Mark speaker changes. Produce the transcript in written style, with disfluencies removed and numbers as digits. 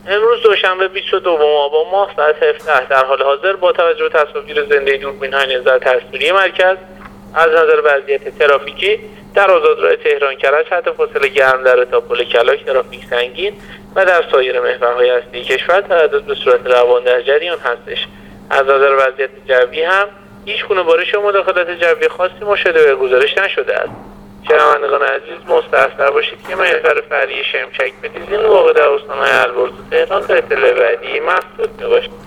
Speaker 1: امروز دوشنبه 22 آبان ماه ساعت 17 در حال حاضر با توجه به تصاویر زنده دوربین‌های نظر تصویری مرکز از نظر وضعیت ترافیکی در آزادراه تهران کرج خط فاصله گرمدره تا پل کلاک ترافیک سنگین و در سایر محورهای اصلی کشور تردد به صورت روان در جریان هستش. از نظر وضعیت جوی هم هیچ گونه بارش و مداخلت جوی خاصی مشاهده و گزارش نشده است. شنوندگان عزیز مستحضر باشید که محور فرعی شمشک بتیزین واقع در استان‌های البرز و تهران تا اطلاع بعدی محدود میباشد.